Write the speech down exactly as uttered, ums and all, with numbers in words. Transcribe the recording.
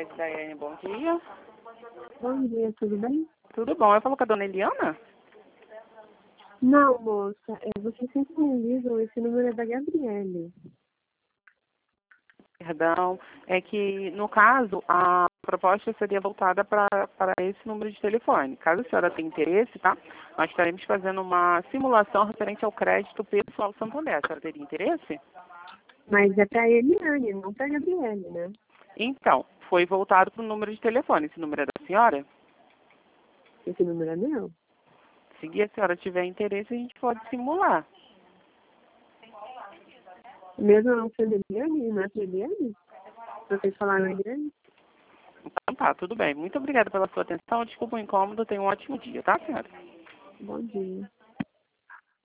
Crédito da Daiane, bom dia. Bom dia, tudo bem? Tudo bom? Eu falo com a dona Eliana? Não, moça, é, você sempre me ligam, esse número é da Gabriele. Perdão, é que, no caso, a proposta seria voltada para para esse número de telefone. Caso a senhora tenha interesse, tá? Nós estaremos fazendo uma simulação referente ao crédito pessoal Santander. A senhora teria interesse? Mas é pra Eliane, não pra Gabriele, né? Então, foi voltado para o número de telefone. Esse número é da senhora? Esse número é meu? Se a senhora tiver interesse, a gente pode simular. Mesmo não sendo Eliane, não é pra Eliane? Vocês falaram Eliane? Então tá, tudo bem. Muito obrigada pela sua atenção. Desculpa o incômodo. Tenha um ótimo dia, tá, senhora? Bom dia.